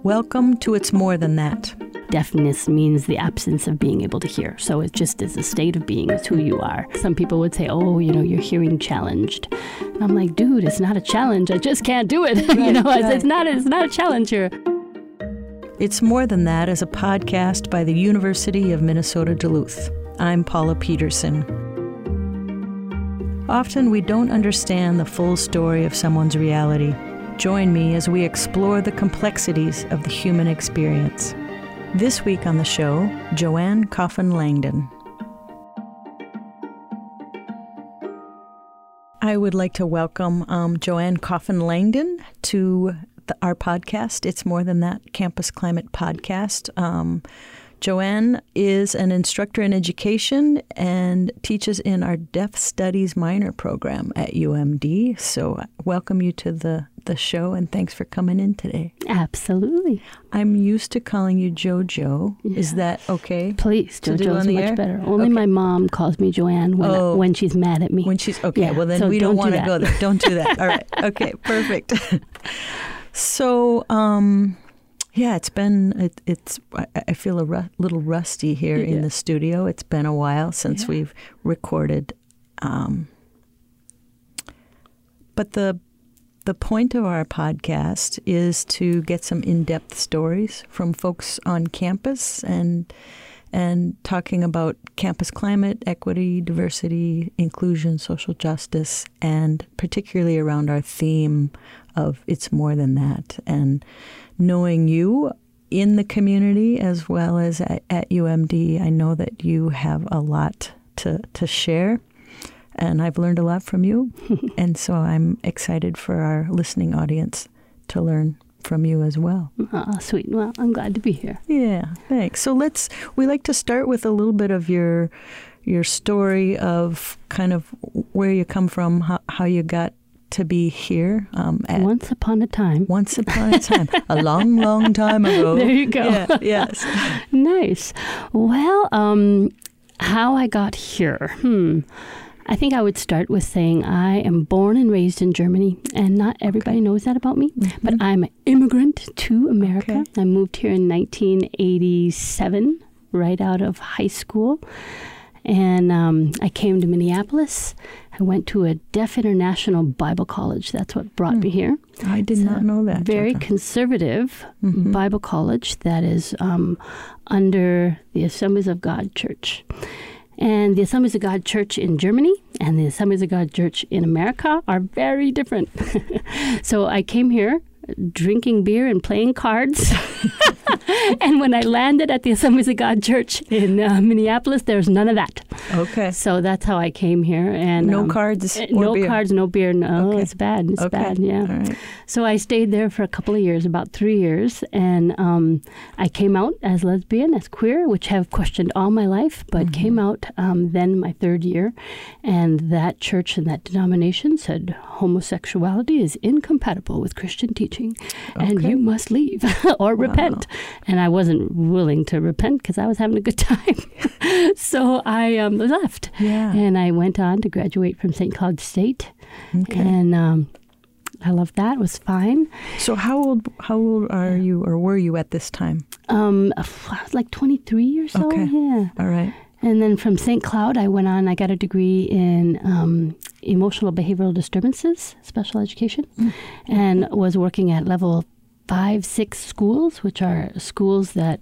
Welcome to It's More Than That. Deafness means the absence of being able to hear. So it just is a state of being. It's who you are. Some people would say, oh, you're hearing challenged. And I'm like, dude, it's not a challenge. I just can't do it. Right, it's not a challenge here. It's More Than That is a podcast by the University of Minnesota Duluth. I'm Paula Peterson. Often we don't understand the full story of someone's reality. Join me as we explore the complexities of the human experience. This week on the show, Joanne Coffin-Langdon. I would like to welcome Joanne Coffin-Langdon to our podcast, It's More Than That Campus Climate Podcast. Joanne is an instructor in education and teaches in our Deaf Studies minor program at UMD. So welcome you to the show, and thanks for coming in today. Absolutely. I'm used to calling you JoJo. Yeah. Is that okay? Please, JoJo's much better. Only my mom calls me Joanne when she's mad at me. When she's okay, well then we don't want to go there. Don't do that. All right. Okay, perfect. So, yeah, it's been, I feel a little rusty here in the studio. It's been a while since we've recorded. But the point of our podcast is to get some in-depth stories from folks on campus and talking about campus climate, equity, diversity, inclusion, social justice, and particularly around our theme of It's More Than That. And knowing you in the community as well as at UMD, I know that you have a lot to share, and I've learned a lot from you. And so I'm excited for our listening audience to learn from you as well. Oh, sweet. Well, I'm glad to be here. Yeah, thanks. So we like to start with a little bit of your story of kind of where you come from, how you got to be here. Once upon a time. Once upon a time. A long, long time ago. There you go. Yeah, yes. Nice. Well, how I got here. I think I would start with saying I am born and raised in Germany, and not everybody knows that about me, but I'm an immigrant to America. Okay. I moved here in 1987, right out of high school. And I came to Minneapolis. I went to a Deaf International Bible College. That's what brought me here. I did not know that. Very conservative Bible college that is under the Assemblies of God Church. And the Assemblies of God Church in Germany and the Assemblies of God Church in America are very different. So I came here drinking beer and playing cards. And when I landed at the Assemblies of God Church in Minneapolis, there's none of that. Okay. So that's how I came here. And no cards or no beer? Cards, no beer. No, it's bad. It's bad, yeah. All right. So I stayed there for a couple of years, about 3 years. And I came out as lesbian, as queer, which I have questioned all my life, but came out then my third year. And that church and that denomination said homosexuality is incompatible with Christian teaching, and you must leave or repent. And I wasn't willing to repent because I was having a good time. So I left. Yeah. And I went on to graduate from St. Cloud State. Okay. And I loved that. It was fine. So how old are you, or were you at this time? I was like 23 or so. Okay. Yeah. All right. And then from St. Cloud, I went on, I got a degree in emotional behavioral disturbances, special education, and was working at level 5, 6 schools, which are schools that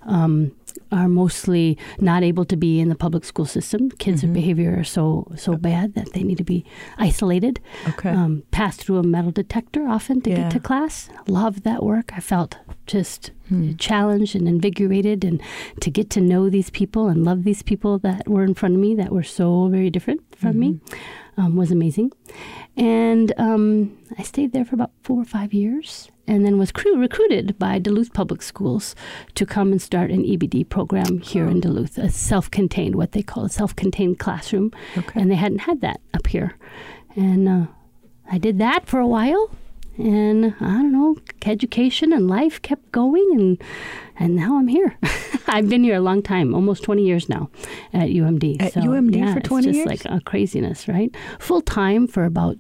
are mostly not able to be in the public school system. Kids' behavior are so bad that they need to be isolated. Okay. Pass through a metal detector often to get to class. Loved that work. I felt just challenged and invigorated, and to get to know these people and love these people that were in front of me that were so very different from me was amazing. And I stayed there for about 4 or 5 years, and then was recruited by Duluth Public Schools to come and start an EBD program here in Duluth, a self-contained, what they call a self-contained classroom. Okay. And they hadn't had that up here. And I did that for a while. and I don't know, education and life kept going, and now I'm here. I've been here a long time, almost 20 years now at UMD. At UMD for 20 years? It's just like a craziness, right? Full time for about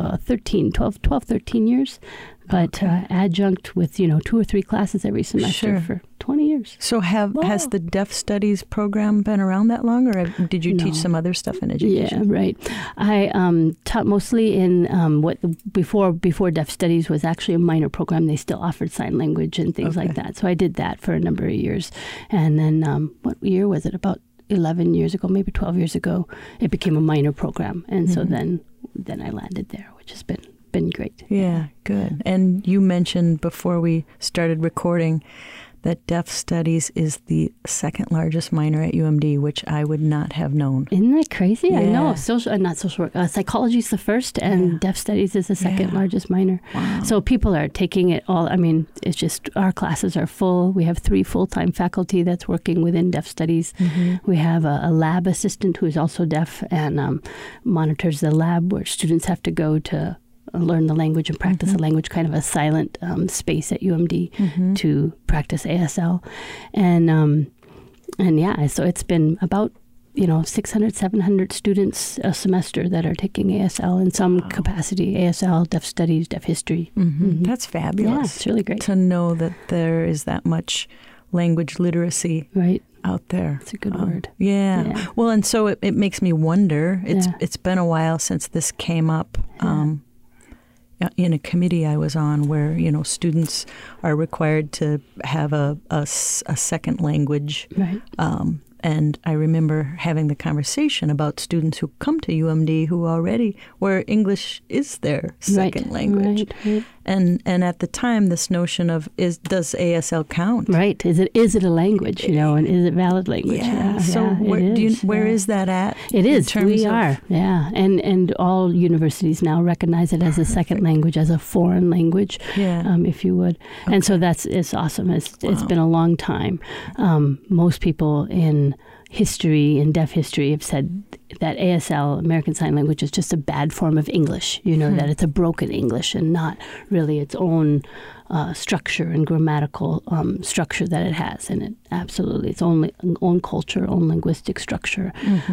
13 years. But adjunct with, 2 or 3 classes every semester for 20 years. So has the Deaf Studies program been around that long, or did you teach some other stuff in education? Yeah, right. I taught mostly in what before Deaf Studies was actually a minor program. They still offered sign language and things like that. So I did that for a number of years. And then what year was it? About 11 years ago, maybe 12 years ago, it became a minor program. And so then I landed there, which has been great. Yeah, good. And you mentioned before we started recording that Deaf Studies is the second largest minor at UMD, which I would not have known. Isn't that crazy? Yeah. I know. Not social work. Psychology is the first, and Deaf Studies is the second largest minor. Wow. So people are taking it all. I mean, it's just our classes are full. We have 3 full-time faculty that's working within Deaf Studies. We have a lab assistant who is also deaf and monitors the lab where students have to go to learn the language and practice the language, kind of a silent space at UMD to practice ASL. And so it's been about 600, 700 students a semester that are taking ASL in some capacity, ASL, Deaf Studies, Deaf History. That's fabulous. Yeah, it's really great. To know that there is that much language literacy out there. It's a good word. Yeah. Well, and so it makes me wonder, it's been a while since this came up. In a committee I was on where, students are required to have a second language. Right. And I remember having the conversation about students who come to UMD where English is their second language. Right. And at the time, this notion of does ASL count? Right. Is it a language, and is it valid language? Yeah. So where is that at? It is. We are. Yeah. And all universities now recognize it as a second language, as a foreign language, if you would. Okay. And so it's awesome. It's been a long time. Most people in history and deaf history have said that ASL, American Sign Language, is just a bad form of English, that it's a broken English and not really its own structure and grammatical structure that it has. And it absolutely, its own culture, own linguistic structure.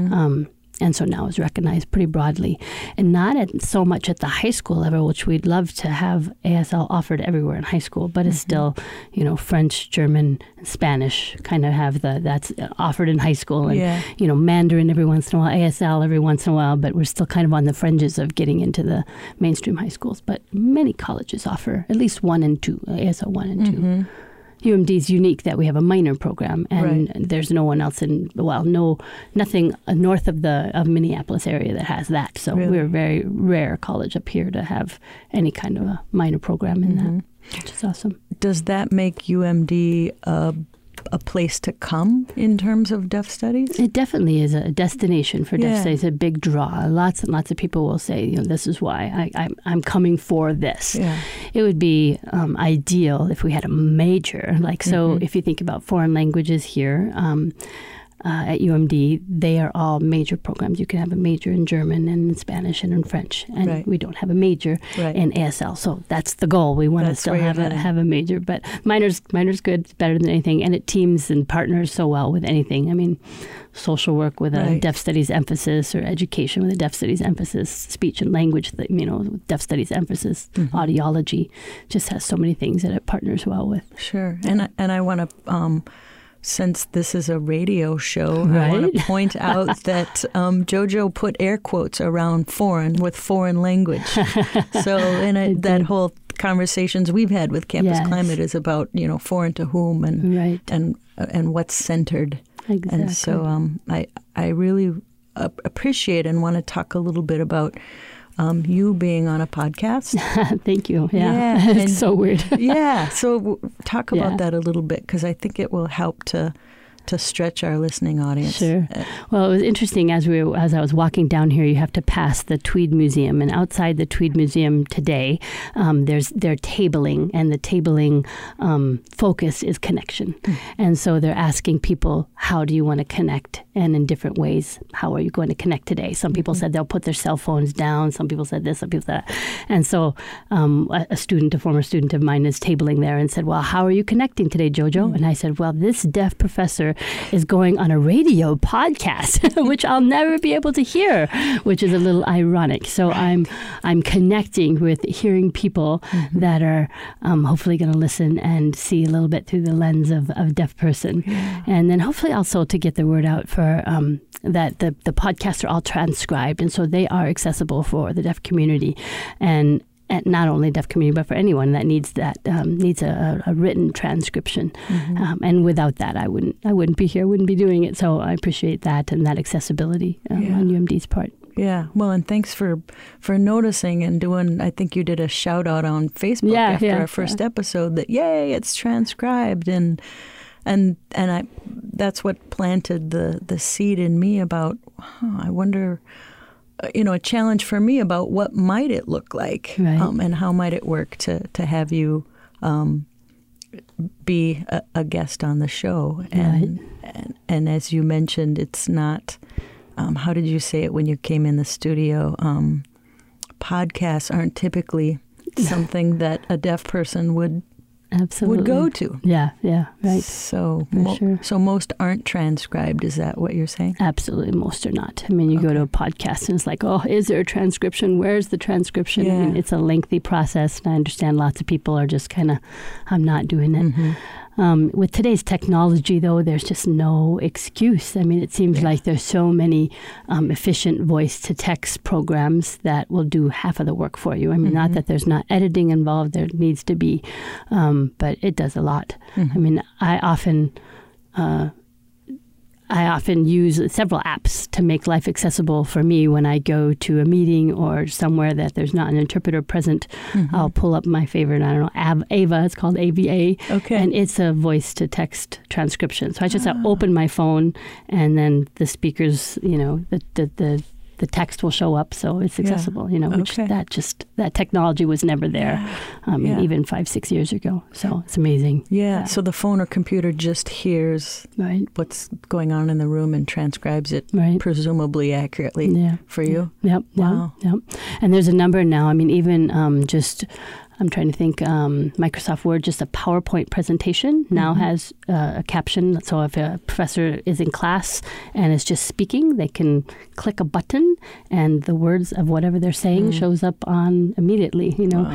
And so now is recognized pretty broadly, and not so much at the high school level, which we'd love to have ASL offered everywhere in high school, but it's still, French, German, and Spanish kind of have that's offered in high school, and Mandarin every once in a while, ASL every once in a while, but we're still kind of on the fringes of getting into the mainstream high schools. But many colleges offer at least 1 and 2, ASL 1 and 2. UMD is unique that we have a minor program, and there's no one else nothing north of Minneapolis area that has that. So we're a very rare college up here to have any kind of a minor program in that, which is awesome. Does that make UMD a place to come in terms of Deaf Studies? It definitely is a destination for Deaf Studies, a big draw. Lots and lots of people will say, this is why I'm coming for this. Yeah. It would be ideal if we had a major. So if you think about foreign languages here, at UMD, they are all major programs. You can have a major in German and in Spanish and in French, and we don't have a major in ASL. So that's the goal. We want to still have a major, but minor's good. It's better than anything, and it teams and partners so well with anything. I mean, social work with a Deaf Studies emphasis, or education with a Deaf Studies emphasis, speech and language, with Deaf Studies emphasis, audiology, just has so many things that it partners well with. Sure, and I want to. Since this is a radio show, I want to point out that JoJo put air quotes around foreign with foreign language. So that whole conversations we've had with Campus Climate is about, foreign to whom and what's centered. Exactly. And so I really appreciate and want to talk a little bit about you being on a podcast. Thank you. Yeah. It's so weird. So talk about that a little bit, because I think it will help to to stretch our listening audience. Sure. Well, it was interesting as I was walking down here. You have to pass the Tweed Museum, and outside the Tweed Museum today, they're tabling, and the tabling focus is connection. And so they're asking people, how do you want to connect, and in different ways, how are you going to connect today? Some people said they'll put their cell phones down. Some people said this. Some people said that. And so a former student of mine is tabling there and said, well, how are you connecting today, Jojo? And I said, well, this deaf professor is going on a radio podcast, which I'll never be able to hear, which is a little ironic. So I'm connecting with hearing people that are hopefully going to listen and see a little bit through the lens of a deaf person. Yeah. And then hopefully also to get the word out for that the podcasts are all transcribed, and so they are accessible for the deaf community, and not only deaf community, but for anyone that needs a written transcription. And without that, I wouldn't be here, wouldn't be doing it. So I appreciate that and that accessibility on UMD's part. Yeah, well, and thanks for noticing and doing. I think you did a shout out on Facebook after our first episode that yay, it's transcribed, and I that's what planted the seed in me about. I wonder. A challenge for me about what might it look like, and how might it work to have you be a guest on the show. And as you mentioned, it's not, how did you say it when you came in the studio? Podcasts aren't typically something that a deaf person would go to. Yeah, right. So, so most aren't transcribed. Is that what you're saying? Absolutely, most are not. I mean, you go to a podcast and it's like, oh, is there a transcription? Where's the transcription? Yeah. I mean, it's a lengthy process, and I understand lots of people are just kind of, I'm not doing it. With today's technology, though, there's just no excuse. I mean, it seems like there's so many efficient voice-to-text programs that will do half of the work for you. I mean, not that there's not editing involved. There needs to be, but it does a lot. I mean, I often use several apps to make life accessible for me when I go to a meeting or somewhere that there's not an interpreter present. I'll pull up my favorite, I don't know, Ava, it's called AVA, and it's a voice-to-text transcription. So I just open my phone, and then the speakers, the text will show up, so it's accessible, which that technology was never there even 5-6 years ago. So it's amazing. Yeah. So the phone or computer just hears what's going on in the room and transcribes it presumably accurately for you. Yep. Wow. Yep. And there's a number now. I mean, even I'm trying to think, Microsoft Word, just a PowerPoint presentation now has a caption. So if a professor is in class and is just speaking, they can click a button and the words of whatever they're saying shows up on immediately.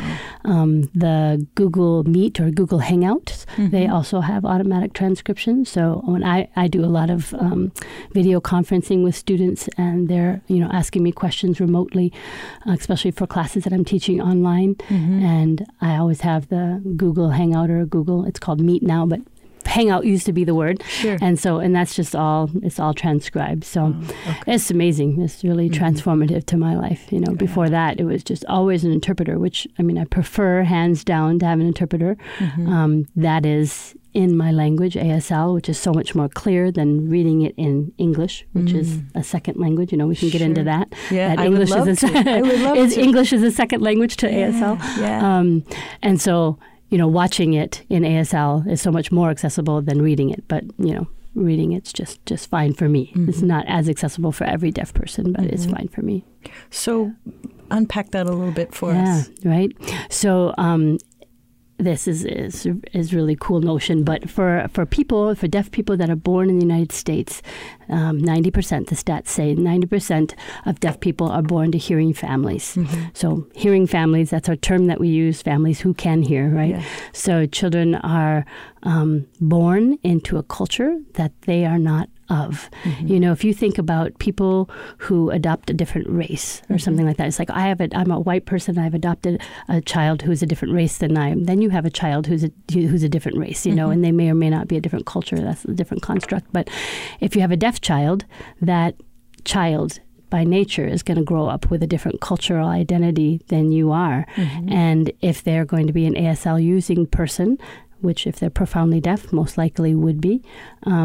The Google Meet or Google Hangouts, they also have automatic transcription. So when I do a lot of video conferencing with students, and they're asking me questions remotely, especially for classes that I'm teaching online, and I always have the Google Hangout or Google, it's called Meet now, but Hangout used to be the word. Sure. And that's just it's all transcribed. So it's amazing. It's really transformative to my life. Before that, it was just always an interpreter, which, I mean, I prefer hands down to have an interpreter. That is in my language, ASL, which is so much more clear than reading it in English, which is a second language. We can get into that. Yeah, that I English would love to. I would love to. English is a second language to ASL. Yeah. And so, watching it in ASL is so much more accessible than reading it. But, reading it's just fine for me. It's not as accessible for every deaf person, but it's fine for me. So unpack that a little bit for us. Yeah, right. So this is really cool notion, but for deaf people that are born in the United States, 90%, the stats say 90% of deaf people are born to hearing families. So hearing families, that's our term that we use, families who can hear, right? Yeah. So children are born into a culture that they are not of. If you think about people who adopt a different race or something like that, it's like I'm a white person, I've adopted a child who's a different race than I am. Then you have a child who's a different race, and they may or may not be a different culture. That's a different construct. But if you have a deaf child, that child by nature is going to grow up with a different cultural identity than you are. And if they're going to be an ASL using person, which if they're profoundly deaf, most likely would be,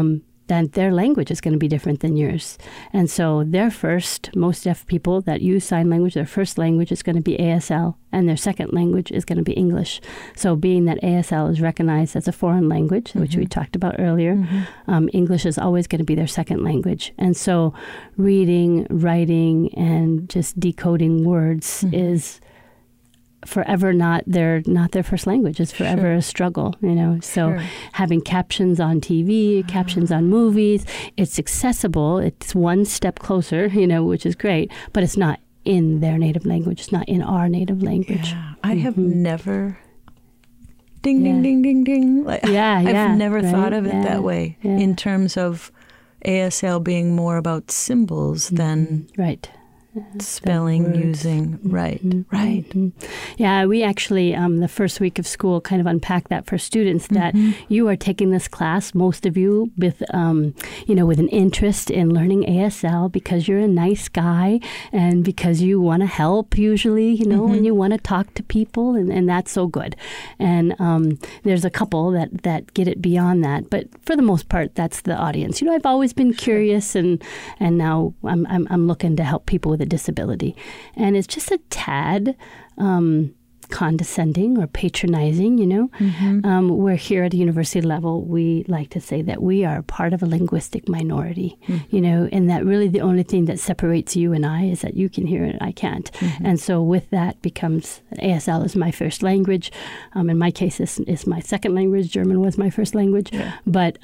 then their language is going to be different than yours. And so most deaf people that use sign language, their first language is going to be ASL, and their second language is going to be English. So being that ASL is recognized as a foreign language, which we talked about earlier, English is always going to be their second language. And so reading, writing, and just decoding words is forever not their first language. It's forever a struggle, So having captions on TV, captions on movies, it's accessible. It's one step closer, which is great, but it's not in their native language. It's not in our native language. Yeah. I have never ding, ding, ding, ding, ding. I've never thought of it that way in terms of ASL being more about symbols than spelling, using, right. Yeah, we actually, the first week of school, kind of unpacked that for students, that you are taking this class, most of you, with an interest in learning ASL because you're a nice guy and because you want to help usually, and you want to talk to people, and that's so good. And there's a couple that get it beyond that, but for the most part, that's the audience. I've always been curious, and now I'm looking to help people with a disability. And it's just a tad condescending or patronizing, where here at the university level, we like to say that we are part of a linguistic minority, and that really the only thing that separates you and I is that you can hear it and I can't. And so with that becomes, ASL is my first language. In my case, this is my second language. German was my first language. Yeah. But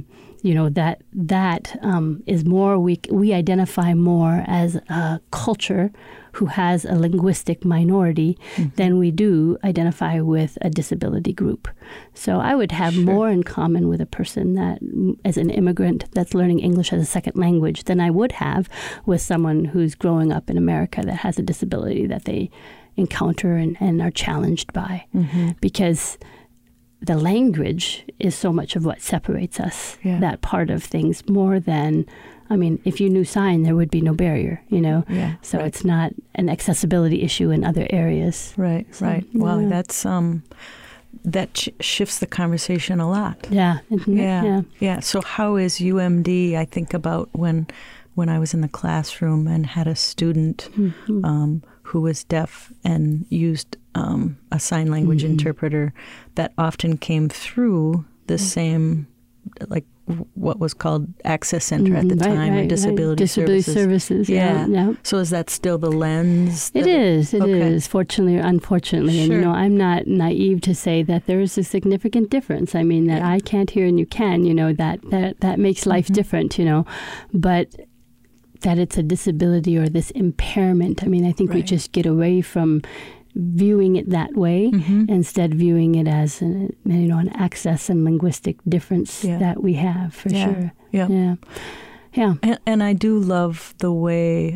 that is more, we identify more as a culture who has a linguistic minority than we do identify with a disability group. So I would have more in common with a person that, as an immigrant that's learning English as a second language, than I would have with someone who's growing up in America that has a disability that they encounter and are challenged by. Because the language is so much of what separates us, that part of things, more than, if you knew sign, there would be no barrier, So it's not an accessibility issue in other areas. Right. Well, that's, that shifts the conversation a lot. Yeah. Yeah. So how is UMD, I think about when I was in the classroom and had a student who was deaf and used a sign language interpreter, that often came through the same, like what was called Access Center at the time, or Disability Services. Yeah. So is that still the lens? It is, fortunately or unfortunately. And, I'm not naive to say that there is a significant difference. That I can't hear and you can, that makes life different, But that it's a disability or this impairment. I think we just get away from viewing it that way, instead viewing it as an access and linguistic difference that we have, for sure. Yeah. And I do love the way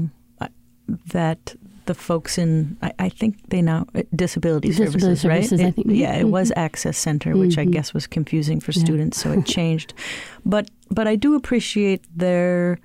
that the folks in, I think they now, Disability Services, right? I think. It was Access Center, which I guess was confusing for students, so it changed. But I do appreciate their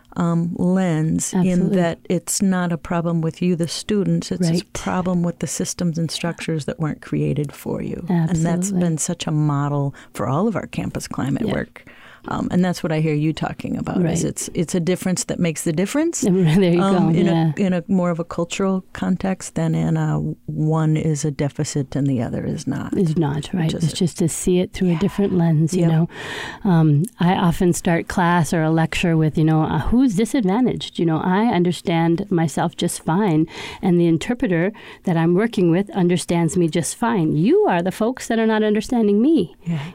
lens. Absolutely. In that it's not a problem with you, the students. It's a problem with the systems and structures that weren't created for you. Absolutely. And that's been such a model for all of our campus climate work. And that's what I hear you talking about. Is it's a difference that makes the difference. There you go. In a more of a cultural context than in a one is a deficit and the other is not. Is not, right. It's just to see it through a different lens, I often start class or a lecture with, who's disadvantaged? I understand myself just fine, and the interpreter that I'm working with understands me just fine. You are the folks that are not understanding me.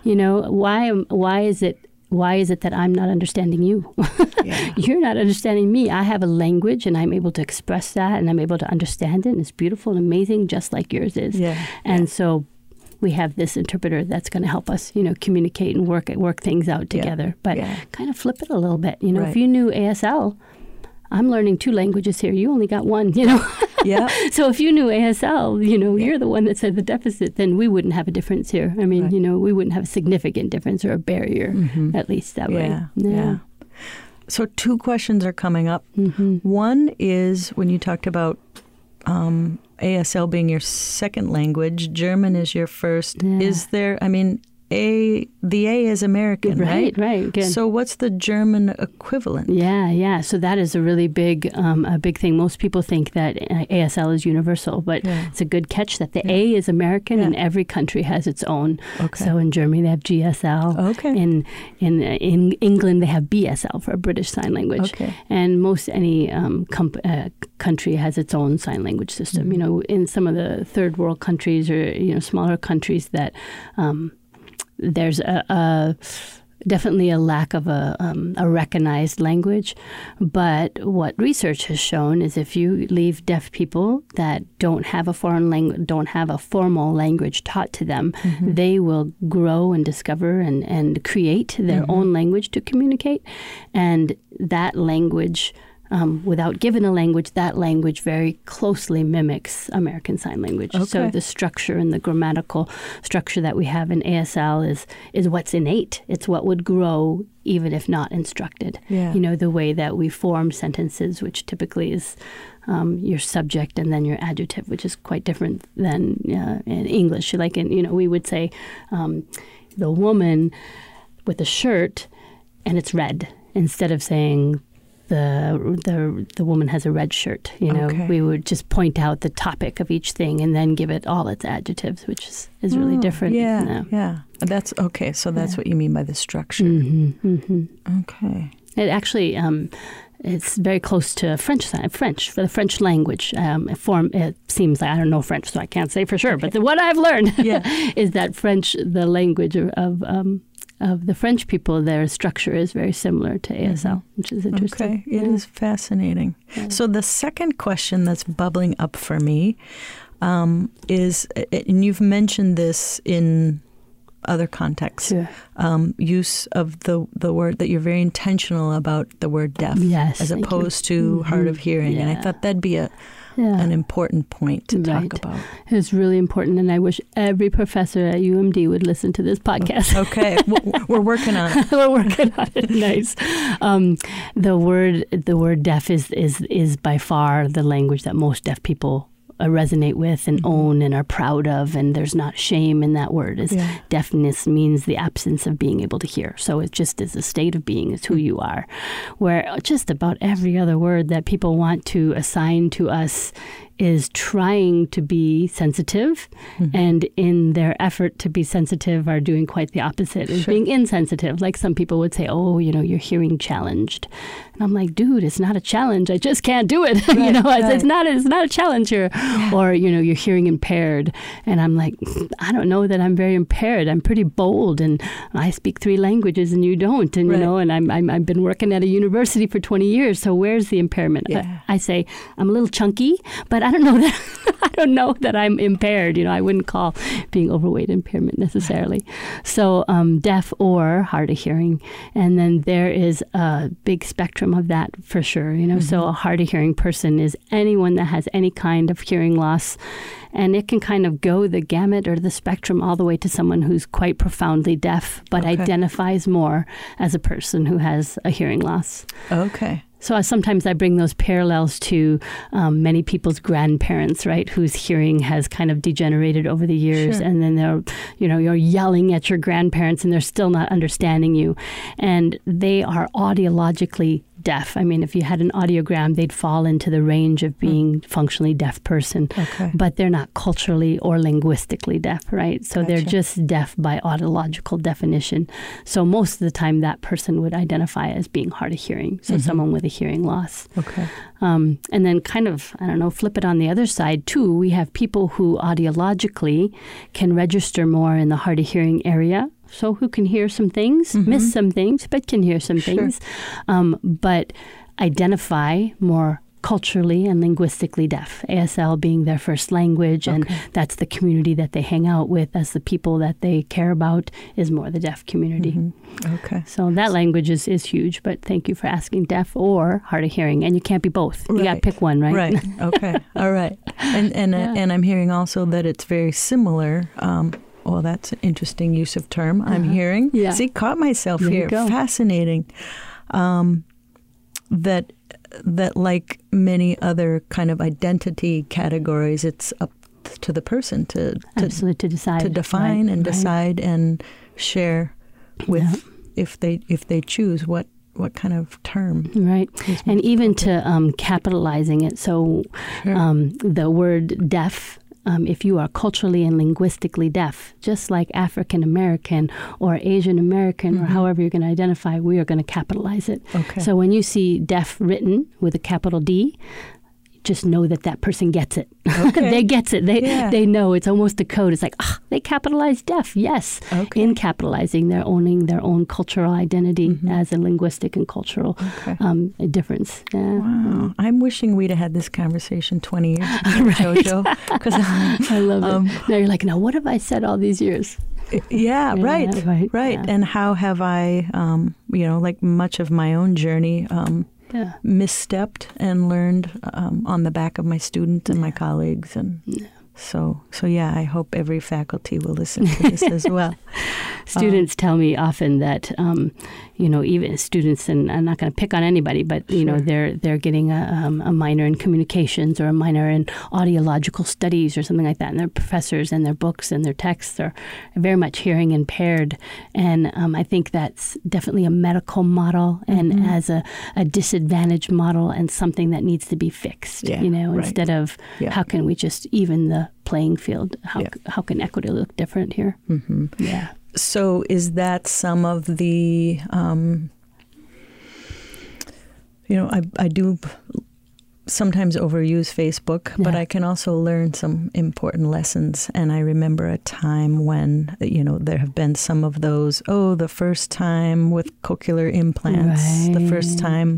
Why is it that I'm not understanding you? You're not understanding me. I have a language, and I'm able to express that, and I'm able to understand it, and it's beautiful and amazing, just like yours is. And so we have this interpreter that's going to help us, communicate and work things out together. But kind of flip it a little bit. If you knew ASL, I'm learning 2 languages here. You only got 1, So if you knew ASL, you're the one that said the deficit, then we wouldn't have a difference here. We wouldn't have a significant difference or a barrier, at least that way. Yeah. So 2 questions are coming up. One is when you talked about ASL being your second language, German is your first. Is there, the A is American, right? Right. Good. So what's the German equivalent? Yeah. So that is a really big thing. Most people think that ASL is universal, but it's a good catch that the A is American, and every country has its own. Okay. So in Germany they have GSL. Okay. In England they have BSL for British Sign Language. Okay. And most any country has its own sign language system. Mm-hmm. You know, in some of the third world countries or smaller countries that. There's definitely a lack of a recognized language. But what research has shown is if you leave deaf people that don't have a foreign language, don't have a formal language taught to them, they will grow and discover and create their own language to communicate. And that language, without giving a language, that language very closely mimics American Sign Language. Okay. So the structure and the grammatical structure that we have in ASL is what's innate. It's what would grow even if not instructed. Yeah. You know, the way that we form sentences, which typically is your subject and then your adjective, which is quite different than in English. Like we would say the woman with a shirt and it's red instead of saying the woman has a red shirt. Okay. We would just point out the topic of each thing and then give it all its adjectives, which is really different. Yeah. That's okay. So that's what you mean by the structure. Okay. It actually it's very close to French for the French language form. It seems like I don't know French, so I can't say for sure. But what I've learned is that French, the language of the French people, their structure is very similar to ASL, which is interesting. Okay, it is fascinating. Yeah. So the second question that's bubbling up for me is, and you've mentioned this in other contexts, use of the word, that you're very intentional about the word deaf as opposed to hard of hearing. And I thought that'd be an important point to talk about. It's really important, and I wish every professor at UMD would listen to this podcast. Okay, we're working on it. We're working on it. Nice. The word deaf is by far the language that most deaf people resonate with and own and are proud of, and there's not shame in that word. Deafness means the absence of being able to hear. So it just is a state of being. It's who you are. Where just about every other word that people want to assign to us is trying to be sensitive, and in their effort to be sensitive are doing quite the opposite, is being insensitive. Like some people would say, oh, you're hearing challenged. And I'm like, dude, it's not a challenge. I just can't do it. Right, it's not a challenge here. Yeah. Or, you're hearing impaired. And I'm like, I don't know that I'm very impaired. I'm pretty bold, and I speak 3 languages and you don't. And, and I've been working at a university for 20 years. So where's the impairment? Yeah. I say, I'm a little chunky, but I don't know that I don't know that I'm impaired. I wouldn't call being overweight impairment necessarily. So deaf or hard of hearing. And then there is a big spectrum of that for sure. So a hard of hearing person is anyone that has any kind of hearing loss. And it can kind of go the gamut or the spectrum all the way to someone who's quite profoundly deaf, but identifies more as a person who has a hearing loss. Okay. So sometimes I bring those parallels to many people's grandparents, right, whose hearing has kind of degenerated over the years. Sure. And then they're, you're yelling at your grandparents and they're still not understanding you. And they are audiologically deaf. I mean, if you had an audiogram, they'd fall into the range of being functionally deaf person. Okay. But they're not culturally or linguistically deaf, right? So they're just deaf by audiological definition. So most of the time that person would identify as being hard of hearing. So someone with a hearing loss. Okay. And then kind of, flip it on the other side too. We have people who audiologically can register more in the hard of hearing area. So who can hear some things, miss some things, but can hear some things, but identify more culturally and linguistically deaf, ASL being their first language, and that's the community that they hang out with, as the people that they care about is more the deaf community. Okay. So that language is huge, but thank you for asking, deaf or hard of hearing, and you can't be both. You got to pick one, right? Right. Okay. All right. And I'm hearing also that it's very similar. Well, that's an interesting use of term. I'm hearing. Yeah. See, caught myself here. Fascinating. That like many other kind of identity categories, it's to the person to absolutely to decide, to define and decide and share with if they choose what kind of term. Right. And even to capitalizing it. So the word deaf, if you are culturally and linguistically deaf, just like African American or Asian American or however you're going to identify, we are going to capitalize it. Okay. So when you see deaf written with a capital D, just know that person gets it. Okay. They gets it. They know. It's almost a code. It's like, they capitalize deaf. Yes. Okay. In capitalizing, they're owning their own cultural identity as a linguistic and cultural difference. Yeah. Wow. I'm wishing we'd have had this conversation 20 years ago, Jojo. Because I love it. Now you're like, now what have I said all these years? Yeah, right. Yeah. And how have I, like much of my own journey, misstepped and learned on the back of my students and my colleagues. And so I hope every faculty will listen to this as well. Students tell me often that, even students, and I'm not going to pick on anybody, but, they're getting a minor in communications or a minor in audiological studies or something like that. And their professors and their books and their texts are very much hearing impaired. And I think that's definitely a medical model and as a disadvantaged model and something that needs to be fixed, instead of how can we just even the playing field? How can equity look different here? Mm-hmm. Yeah. So is that some of the, I do sometimes overuse Facebook, but I can also learn some important lessons. And I remember a time when, there have been some of those, the first time with cochlear implants, the first time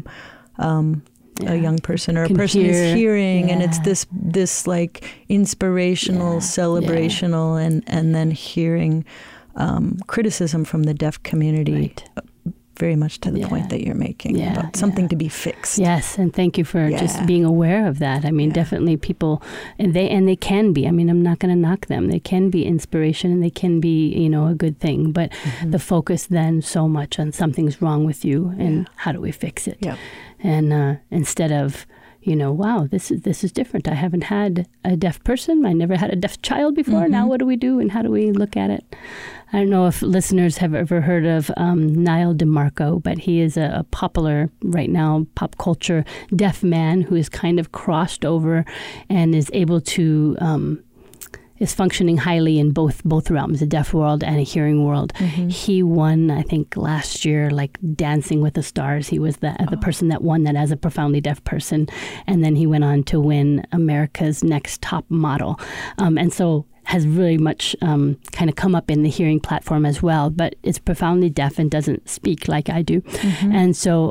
a young person or a person is hearing, and it's this like inspirational, celebrational, and then hearing criticism from the deaf community, very much to the point that you're making about something to be fixed. Yes, and thank you for just being aware of that. I mean, definitely people, and they can be. I mean, I'm not going to knock them. They can be inspiration, and they can be, a good thing. But the focus then so much on something's wrong with you, and how do we fix it? Yeah. And instead of, wow, this is different. I haven't had a deaf person. I never had a deaf child before. Now what do we do, and how do we look at it? I don't know if listeners have ever heard of Niall DeMarco, but he is a popular, right now, pop culture deaf man who is kind of crossed over and is able to is functioning highly in both realms, a deaf world and a hearing world. He won, I think, last year, like Dancing with the Stars. He was the person that won that as a profoundly deaf person. And then he went on to win America's Next Top Model. And so has really much kind of come up in the hearing platform as well, but it's profoundly deaf and doesn't speak like I do. And so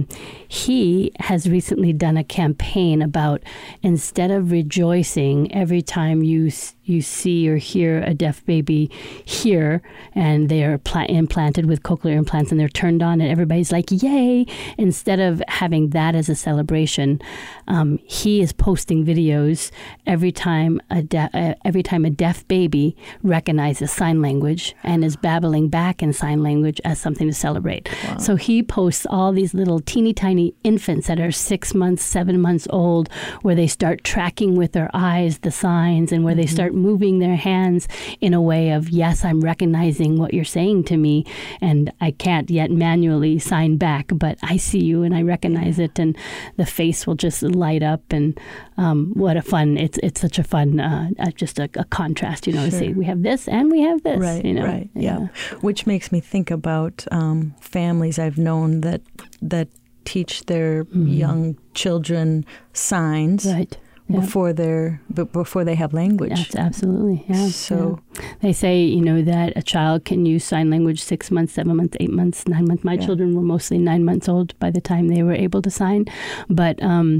he has recently done a campaign about, instead of rejoicing every time you see or hear a deaf baby here and they are implanted with cochlear implants and they're turned on and everybody's like, yay, instead of having that as a celebration, he is posting videos every time a deaf baby recognizes sign language and is babbling back in sign language as something to celebrate. Wow. So he posts all these little teeny tiny infants that are 6 months, 7 months old, where they start tracking with their eyes the signs and where they start moving their hands in a way of, yes, I'm recognizing what you're saying to me, and I can't yet manually sign back, but I see you and I recognize it, and the face will just light up. And what a fun, it's such a fun, just a contrast, to say we have this and we have this. Right, right, yeah. Which makes me think about families I've known that teach their young children signs. Right. Before they have language. That's absolutely, So they say, that a child can use sign language 6 months, 7 months, 8 months, 9 months. My children were mostly 9 months old by the time they were able to sign, but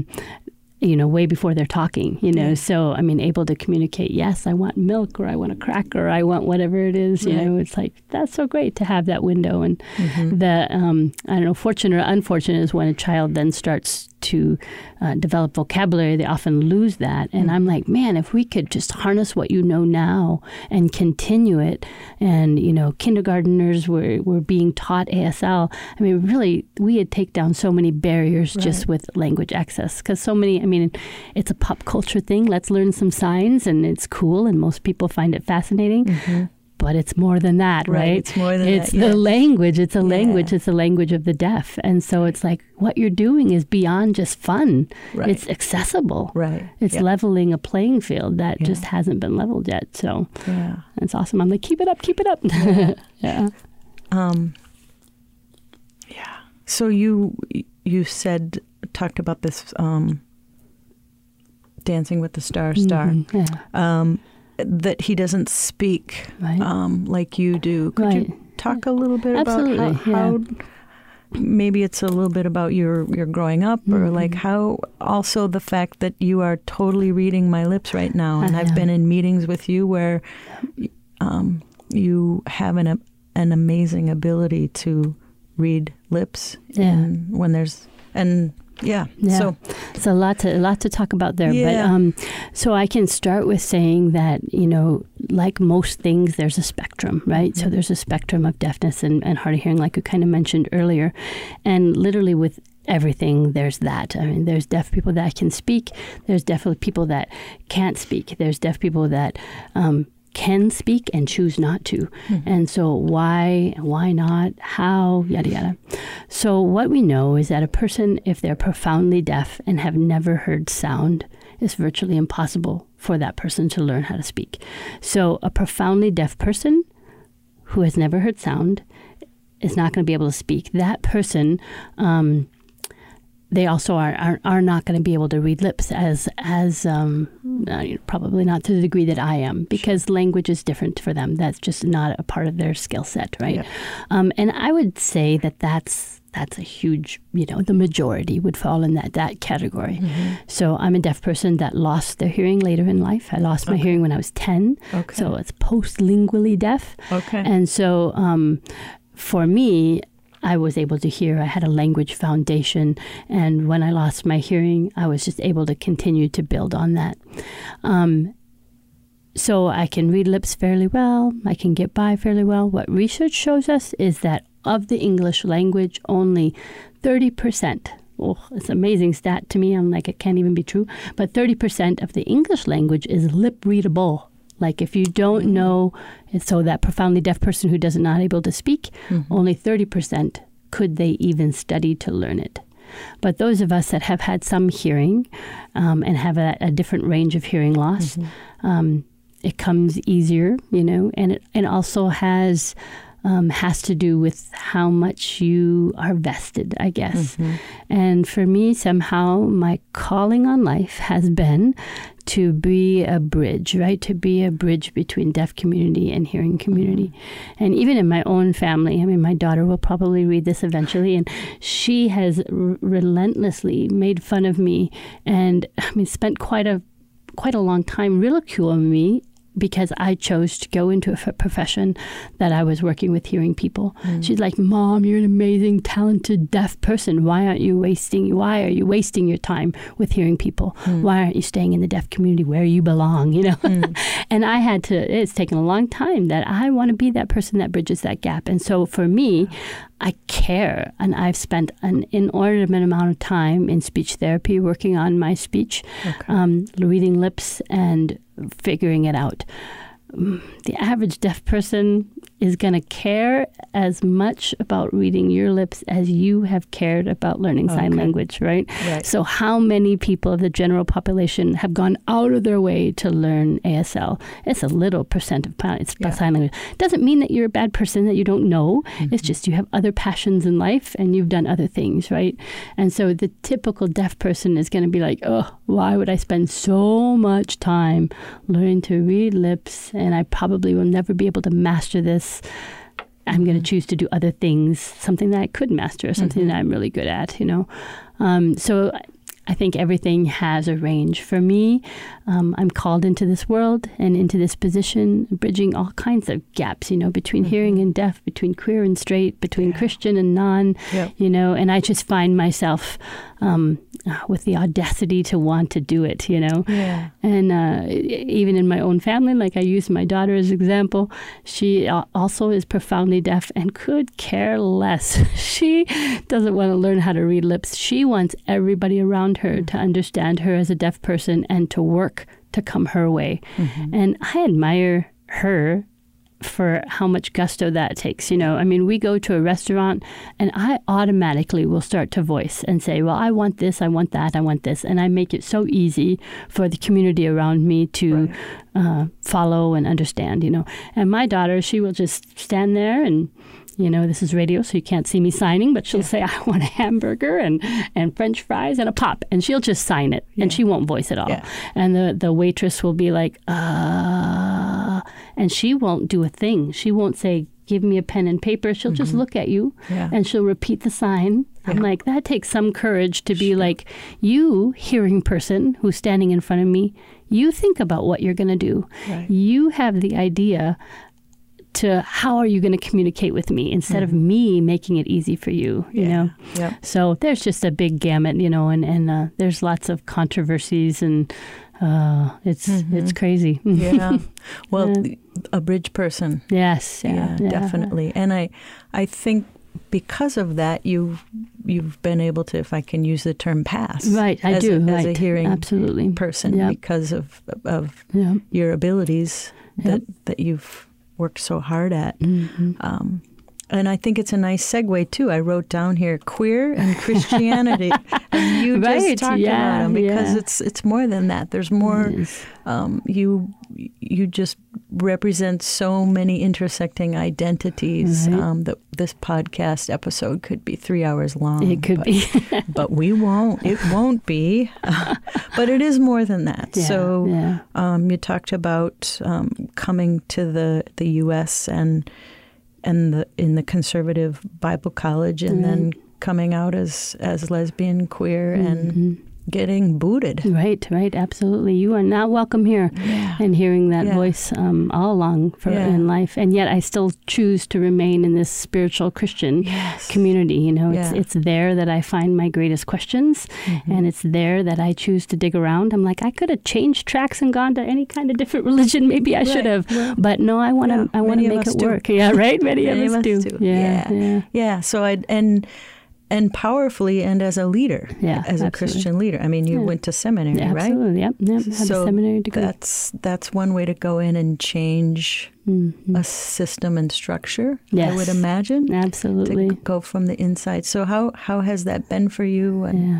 way before they're talking, So, able to communicate, yes, I want milk, or I want a cracker, or I want whatever it is, it's like, that's so great to have that window. And the, fortunate or unfortunate is when a child then starts to develop vocabulary, they often lose that. And I'm like, man, if we could just harness what you know now and continue it. And, kindergarteners were being taught ASL. Really, we had taken down so many barriers just with language access, because so many, I mean, it's a pop culture thing. Let's learn some signs, and it's cool, and most people find it fascinating. Mm-hmm. But it's more than that, right? It's more than it's that. The language. It's a language. It's the language of the deaf. And so it's like what you're doing is beyond just fun. Right. It's accessible. Right. It's leveling a playing field that just hasn't been leveled yet. So it's awesome. I'm like, keep it up, keep it up. Yeah. So you talked about this Dancing with the Star. Mm-hmm. Yeah. That he doesn't speak like you do. Could you talk a little bit about how maybe it's a little bit about your growing up, or like how also the fact that you are totally reading my lips right now, and I've been in meetings with you where you have an amazing ability to read lips, and when there's so it's a lot to talk about there. But so I can start with saying that, you know, like most things, there's a spectrum, right? Mm-hmm. So there's a spectrum of deafness and hard of hearing, like you kind of mentioned earlier, and literally with everything, there's that. I mean, there's deaf people that can speak. There's definitely people that can't speak. There's deaf people that can speak and choose not to. Mm-hmm. And so why not, how, yada, yada. So what we know is that a person, if they're profoundly deaf and have never heard sound, it's virtually impossible for that person to learn how to speak. So a profoundly deaf person who has never heard sound is not going to be able to speak. That person, they also are not going to be able to read lips as probably not to the degree that I am, because language is different for them. That's just not a part of their skill set, right? Yeah. And I would say that that's a huge, the majority would fall in that category. Mm-hmm. So I'm a deaf person that lost their hearing later in life. I lost my hearing when I was 10. Okay. So it's post-lingually deaf. Okay. And so for me, I was able to hear. I had a language foundation, and when I lost my hearing, I was just able to continue to build on that. So I can read lips fairly well. I can get by fairly well. What research shows us is that of the English language, only 30%, it's an amazing stat to me. I'm like, it can't even be true, but 30% of the English language is lip readable. Like if you don't know, so that profoundly deaf person who does not able to speak, only 30% could they even study to learn it. But those of us that have had some hearing and have a different range of hearing loss, it comes easier, and it also has to do with how much you are vested, I guess. Mm-hmm. And for me, somehow, my calling on life has been to be a bridge, right? To be a bridge between deaf community and hearing community. Mm-hmm. And even in my own family, I mean, my daughter will probably read this eventually, and she has relentlessly made fun of me and, spent quite a long time ridiculing me because I chose to go into a profession that I was working with hearing people. She's like, Mom, you're an amazing, talented, deaf person. Why are you wasting your time with hearing people? Why aren't you staying in the deaf community where you belong, And I had to, it's taken a long time that I want to be that person that bridges that gap. And so for me, I care, and I've spent an inordinate amount of time in speech therapy working on my speech, reading lips and figuring it out. The average deaf person is going to care as much about reading your lips as you have cared about learning sign language, right? So how many people of the general population have gone out of their way to learn ASL? It's a little percent of sign language. It doesn't mean that you're a bad person, that you don't know. Mm-hmm. It's just you have other passions in life and you've done other things, right? And so the typical deaf person is going to be like, oh, why would I spend so much time learning to read lips, and I probably will never be able to master this. I'm going to choose to do other things, something that I could master, something that I'm really good at, So I think everything has a range. For me, I'm called into this world and into this position, bridging all kinds of gaps, between hearing and deaf, between queer and straight, between Christian and non, and I just find myself with the audacity to want to do it, And even in my own family, like I use my daughter as an example, she also is profoundly deaf and could care less. She doesn't want to learn how to read lips. She wants everybody around her, to understand her as a deaf person, and to work to come her way. And I admire her for how much gusto that takes. You know, I mean, we go to a restaurant and I automatically will start to voice and say, well, I want this, I want that, I want this. And I make it so easy for the community around me to follow and understand, you know. And my daughter, she will just stand there and, you know, this is radio, so you can't see me signing, but she'll say, I want a hamburger and French fries and a pop. And she'll just sign it, and she won't voice at all. Yeah. And the waitress will be like, and she won't do a thing. She won't say, give me a pen and paper. She'll just look at you, and she'll repeat the sign. I'm like, that takes some courage to be like, you, hearing person who's standing in front of me, you think about what you're going to do. Right. You have the idea to how are you going to communicate with me instead of me making it easy for you, you know? Yep. So there's just a big gamut, you know, and there's lots of controversies, and it's crazy. Yeah. Well, a bridge person. Yes. Yeah, definitely. And I think because of that, you've been able to, if I can use the term, pass. Right, I do. As a hearing absolutely person because of your abilities that you've worked so hard at. And I think it's a nice segue, too. I wrote down here, queer and Christianity. And you just talked about them, because it's more than that. There's more. You just represent so many intersecting identities that this podcast episode could be 3 hours long. It could be. But we won't. It won't be. But it is more than that. Yeah, so you talked about coming to the U.S. and in the conservative Bible college, and then coming out as lesbian, queer, and getting booted. Right, absolutely. You are not welcome here. And hearing that voice all along in life. And yet I still choose to remain in this spiritual Christian community. You know, it's there that I find my greatest questions, and it's there that I choose to dig around. I'm like, I could have changed tracks and gone to any kind of different religion. Maybe I should have. Well, but no, I want to make it work. Yeah, right? Many of us do. Yeah. So and powerfully, and as a leader, as a Christian leader. I mean, you went to seminary, right? Absolutely, yep. Had so a seminary degree. That's one way to go in and change a system and structure, I would imagine. Absolutely. To go from the inside. So how has that been for you?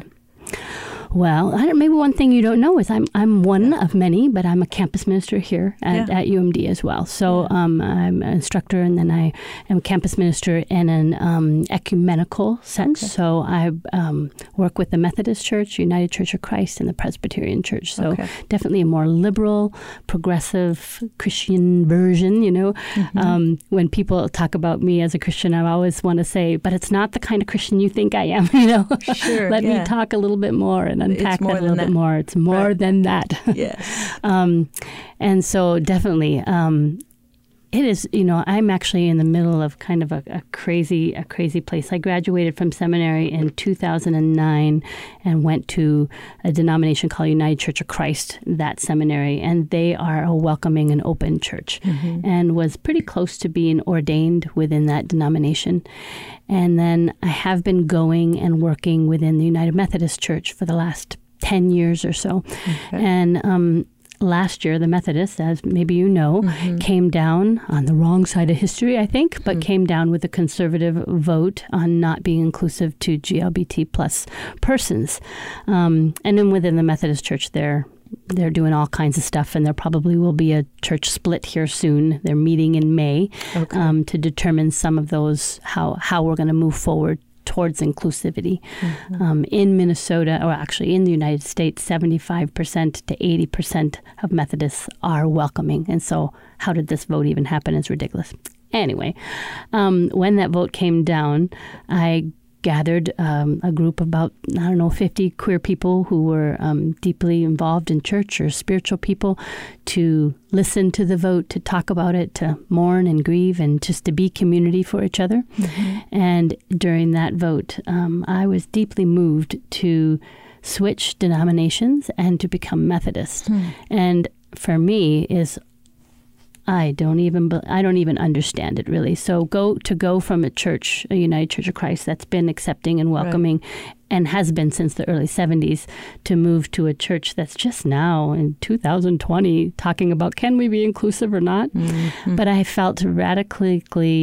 Well, maybe one thing you don't know is I'm one of many, but I'm a campus minister here at UMD as well. So I'm an instructor, and then I am a campus minister in an ecumenical sense. Okay. So I work with the Methodist Church, United Church of Christ, and the Presbyterian Church. So definitely a more liberal, progressive Christian version, you know. When people talk about me as a Christian, I always want to say, but it's not the kind of Christian you think I am, you know. Sure, Let me talk a little bit more and unpack that a little bit more. It's more than that. Yes. And so definitely, it is, you know, I'm actually in the middle of kind of a crazy place. I graduated from seminary in 2009 and went to a denomination called United Church of Christ, that seminary, and they are a welcoming and open church, and was pretty close to being ordained within that denomination. And then I have been going and working within the United Methodist Church for the last 10 years or so. And last year, the Methodists, as maybe you know, came down on the wrong side of history, I think, but came down with a conservative vote on not being inclusive to GLBT plus persons. And then within the Methodist Church, they're doing all kinds of stuff, and there probably will be a church split here soon. They're meeting in May to determine some of those, how we're going to move forward towards inclusivity. In Minnesota, or actually in the United States, 75% to 80% of Methodists are welcoming. And so how did this vote even happen is ridiculous. Anyway, when that vote came down, I gathered a group of about, 50 queer people who were deeply involved in church or spiritual people to listen to the vote, to talk about it, to mourn and grieve, and just to be community for each other. And during that vote, I was deeply moved to switch denominations and to become Methodist. And for me I don't even understand it really. So go from a church, a United Church of Christ that's been accepting and welcoming, and has been since the early 70s, to move to a church that's just now in 2020 talking about, can we be inclusive or not? Mm-hmm. But I felt radically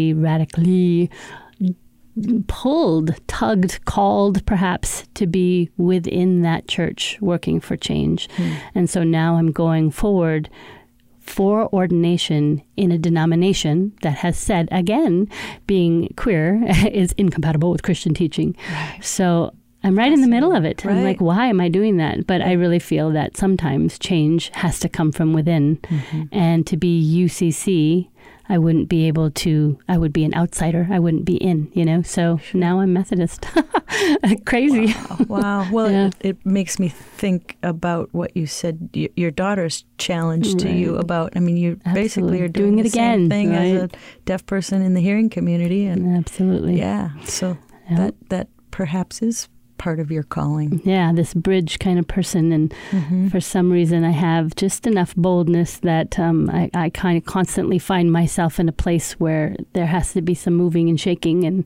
pulled, tugged, called perhaps to be within that church working for change. And so now I'm going forward for ordination in a denomination that has said, again, being queer is incompatible with Christian teaching. Right. So I'm right in the middle of it. Right. I'm like, why am I doing that? But I really feel that sometimes change has to come from within. Mm-hmm. And to be UCC, I would be an outsider. I wouldn't be in, So now I'm Methodist. Crazy. Wow. Well, it makes me think about what you said, your daughter's challenge to you about, you basically are doing it again, same thing as a deaf person in the hearing community. And absolutely. Yeah. So that perhaps is part of your calling. Yeah, this bridge kind of person. And for some reason, I have just enough boldness that I kind of constantly find myself in a place where there has to be some moving and shaking. And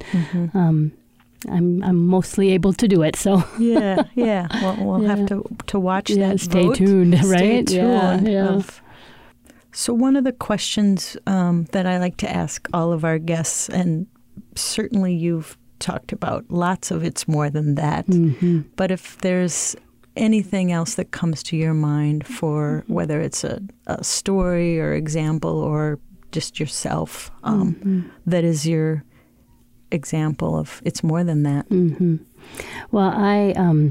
I'm mostly able to do it. So yeah. Well, we'll have to watch that. Stay vote. Tuned, right? Stay tuned. Yeah. So one of the questions that I like to ask all of our guests, and certainly you've talked about lots of It's More Than That, but if there's anything else that comes to your mind for whether it's a story or example or just yourself that is your example of It's More Than That. Well, I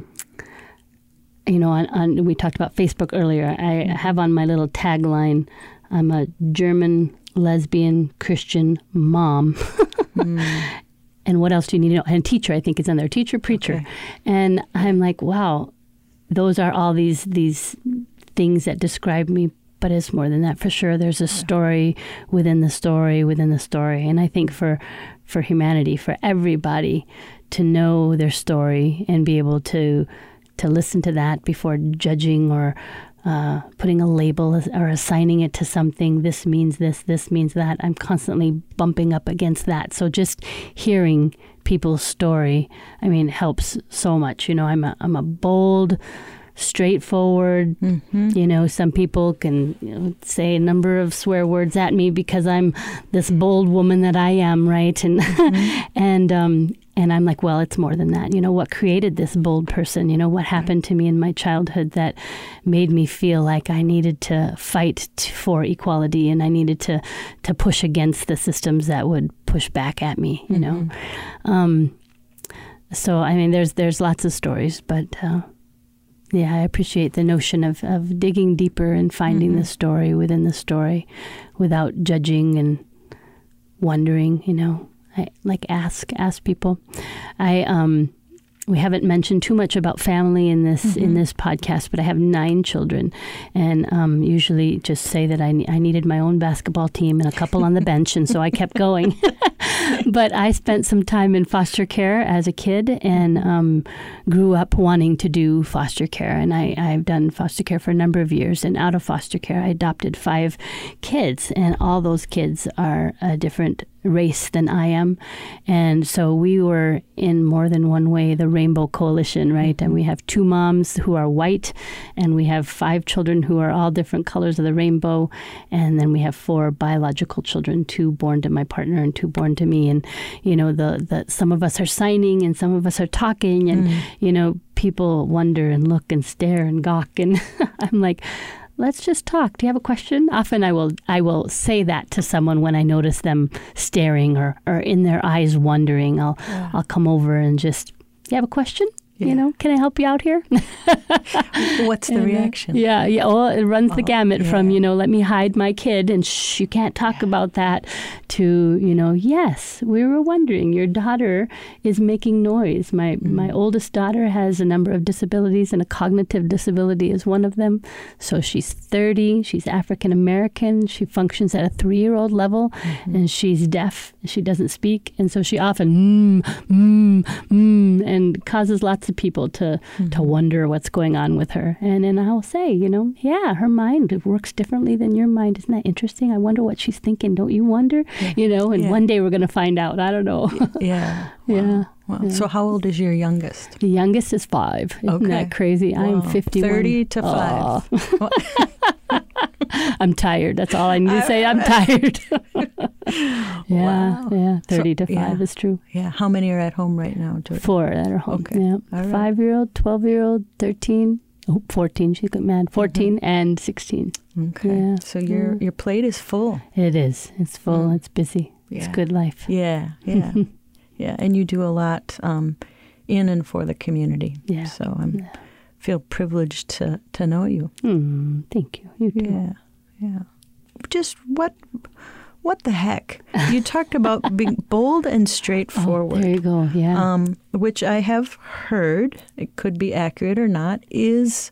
we talked about Facebook earlier. I have on my little tagline, I'm a German lesbian Christian mom. And what else do you need to know? And teacher, I think, is in there. Teacher, preacher. Okay. And I'm like, wow, those are all these things that describe me. But it's more than that. For sure, there's a story within the story within the story. And I think for humanity, for everybody to know their story and be able to listen to that before judging or putting a label or assigning it to something, this means this means that. I'm constantly bumping up against that. So just hearing people's story, helps so much. I'm a bold, straightforward, some people can say a number of swear words at me because I'm this bold woman that I am, right? And and I'm like, well, it's more than that. What created this bold person? What happened to me in my childhood that made me feel like I needed to fight for equality and I needed to push against the systems that would push back at me, So, there's lots of stories, but I appreciate the notion of digging deeper and finding the story within the story without judging and wondering, I ask people. We haven't mentioned too much about family in this podcast, but I have 9 children, and usually just say that I needed my own basketball team and a couple on the bench, and so I kept going. But I spent some time in foster care as a kid and grew up wanting to do foster care, and I've done foster care for a number of years. And out of foster care, I adopted 5 kids, and all those kids are a different race than I am. And so we were in more than one way the Rainbow Coalition, right? And we have 2 moms who are white, and we have 5 children who are all different colors of the rainbow. And then we have 4 biological children, 2 born to my partner and 2 born to me. And, the some of us are signing and some of us are talking, and, people wonder and look and stare and gawk. And I'm like, let's just talk. Do you have a question? Often I will say that to someone when I notice them staring or in their eyes wondering. I'll come over and just, you have a question? Yeah. Can I help you out here? What's the reaction? Yeah. Well, it runs the gamut from, let me hide my kid and you can't talk about that to, yes, we were wondering, your daughter is making noise. My oldest daughter has a number of disabilities, and a cognitive disability is one of them. So she's 30. She's African American. She functions at a 3-year-old level, and she's deaf. She doesn't speak. And so she often, and causes lots lots of people to wonder what's going on with her. And then I'll say, yeah, her mind works differently than your mind. Isn't that interesting? I wonder what she's thinking. Don't you wonder? And one day we're going to find out. I don't know. Yeah. Wow. Yeah. Wow. Yeah. So how old is your youngest? The youngest is 5. Isn't that crazy? Wow. I'm 51. 30 to 5. I'm tired. That's all I need to say. I'm tired. Wow. Yeah. 30 to 5 is true. Yeah. How many are at home right now, Georgia? 4 that are home. Okay. Yeah. All right. 5-year-old, 12-year-old, 13. 14. She got mad. 14 and 16. Okay. Yeah. So your plate is full. It is. It's full. It's busy. Yeah. It's good life. Yeah. Yeah. Yeah. And you do a lot in and for the community. Yeah. So I feel privileged to know you. Thank you. You too. Yeah. Yeah. Just what the heck? You talked about being bold and straightforward. There you go. Yeah. Which I have heard, it could be accurate or not, is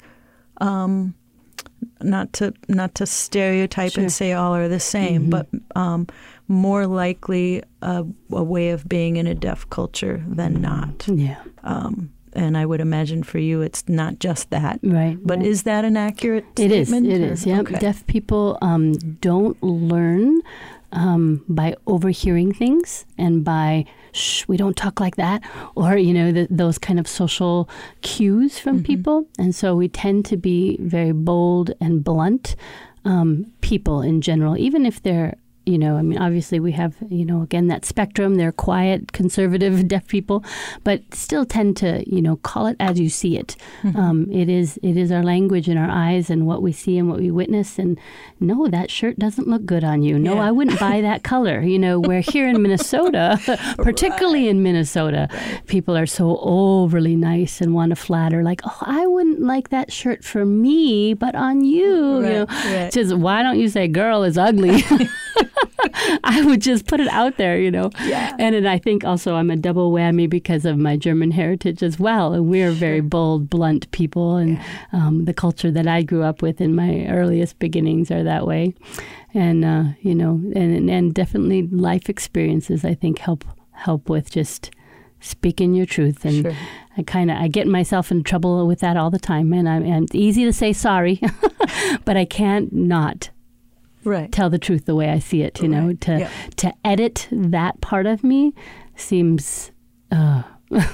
not to stereotype and say all are the same, but more likely a way of being in a deaf culture than not. Yeah. And I would imagine for you it's not just that. Right. But is that an accurate statement? It is. Yeah. Okay. Deaf people don't learn by overhearing things and by, shh, we don't talk like that, or, those kind of social cues from people. And so we tend to be very bold and blunt people in general, even if they're, obviously we have, again, that spectrum. They're quiet, conservative, deaf people, but still tend to, call it as you see it. It is our language and our eyes and what we see and what we witness. And no, that shirt doesn't look good on you. No, I wouldn't buy that color. Where here in Minnesota, particularly in Minnesota, people are so overly nice and want to flatter, like, oh, I wouldn't like that shirt for me, but on you, Just why don't you say girl is ugly? I would just put it out there, Yeah. And then I think also I'm a double whammy because of my German heritage as well. And we're very bold, blunt people. And the culture that I grew up with in my earliest beginnings are that way. And, and definitely life experiences, I think, help with just speaking your truth. And I get myself in trouble with that all the time. And it's easy to say sorry, but I can't not tell the truth the way I see it, to edit that part of me seems, I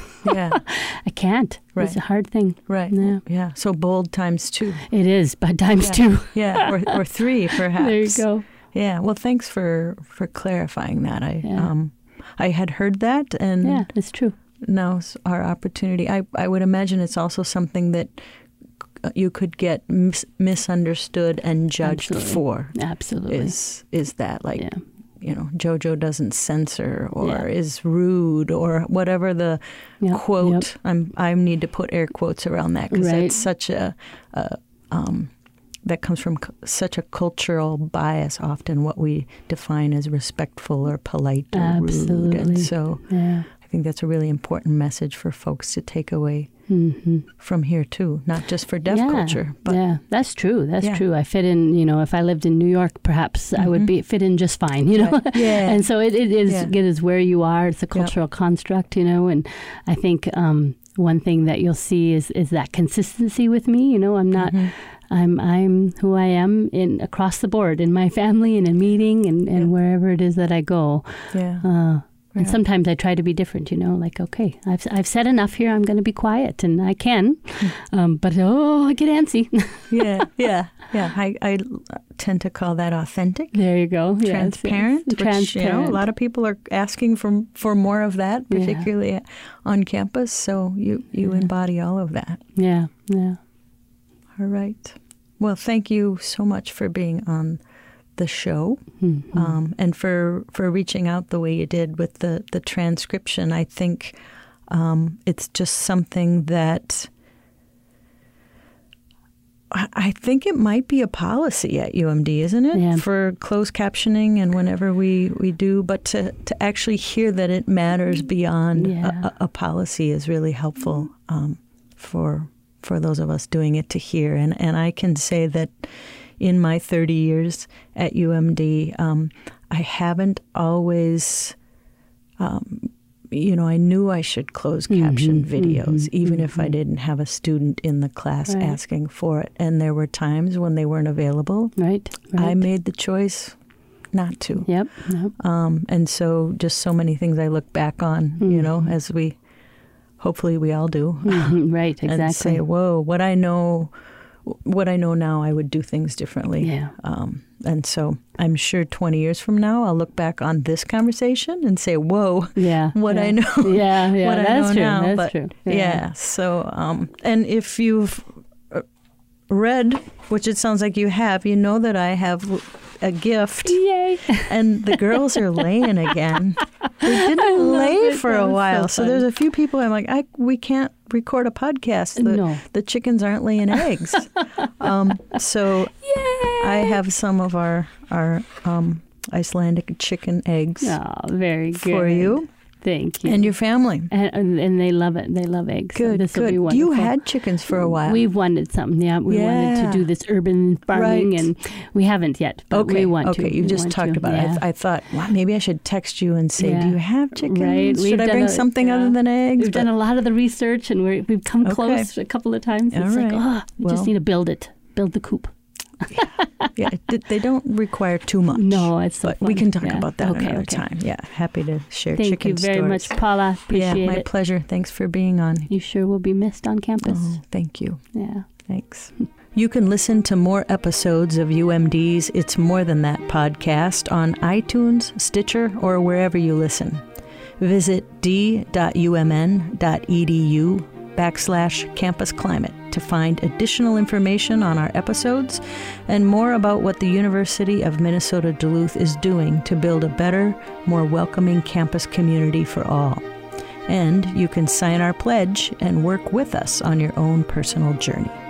can't. Right. It's a hard thing. Right. Yeah. So bold times 2. It is, but times 2. Yeah. Or 3, perhaps. There you go. Yeah. Well, thanks for clarifying that. I had heard that, and it's true. Now our opportunity. I would imagine it's also something that you could get misunderstood and judged for. Absolutely. Is that like, JoJo doesn't censor or is rude or whatever the quote. I need to put air quotes around that because that's such that comes from such a cultural bias, often what we define as respectful or polite or rude. And so I think that's a really important message for folks to take away from here too, not just for deaf culture. But that's true. That's true. I fit in, if I lived in New York, perhaps I would fit in just fine, And so it is where you are. It's a cultural construct, and I think one thing that you'll see is that consistency with me. I'm not. I'm who I am in across the board in my family and in meeting and wherever it is that I go. And sometimes I try to be different, like, okay, I've said enough here. I'm going to be quiet, and I can. But, I get antsy. Yeah. I tend to call that authentic. There you go. Transparent. Which, transparent. A lot of people are asking for more of that, particularly on campus. So you embody all of that. Yeah. All right. Well, thank you so much for being on the show and for reaching out the way you did with the transcription. I think it's just something that I think it might be a policy at UMD, isn't it? Yeah. For closed captioning and whenever we do, but to actually hear that it matters beyond a policy is really helpful for those of us doing it to hear. And I can say that in my 30 years at UMD, I haven't always I knew I should close caption videos, even if I didn't have a student in the class asking for it. And there were times when they weren't available. Right. I made the choice not to. Yep. And so just so many things I look back on, as hopefully we all do. Right, exactly. And say, whoa, what I know now, I would do things differently. Yeah. And so I'm sure 20 years from now, I'll look back on this conversation and say, whoa, what I know. Yeah, what that's I know true. now. That's true. Yeah. So, and if you've read, which it sounds like you have, you know that I have a gift. Yay. And the girls are laying again. They didn't lay for a while. So there's a few people I'm like, we can't record a podcast. The chickens aren't laying eggs. So Yay. I have some of our Icelandic chicken eggs very good. for you. Thank you. And your family. And they love it. They love eggs. Good, This will be good. wonderful. You had chickens for a while. We've wanted something. Yeah, we wanted to do this urban farming, and we haven't yet, but we want to. Okay, you just talked about it. I thought, maybe I should text you and say, do you have chickens? Right. Should I bring something other than eggs? We've done a lot of the research, and we've come close a couple of times. It's we just need to build the coop. Yeah, they don't require too much. No, it's so but fun. we can talk about that another time. Yeah, happy to share chicken stories. Thank you very much, Paula. Appreciate it. Yeah, my pleasure. Thanks for being on. You sure will be missed on campus. Oh, thank you. Yeah. Thanks. You can listen to more episodes of UMD's It's More Than That podcast on iTunes, Stitcher, or wherever you listen. Visit d.umn.edu/campus climate to find additional information on our episodes and more about what the University of Minnesota Duluth is doing to build a better, more welcoming campus community for all. And you can sign our pledge and work with us on your own personal journey.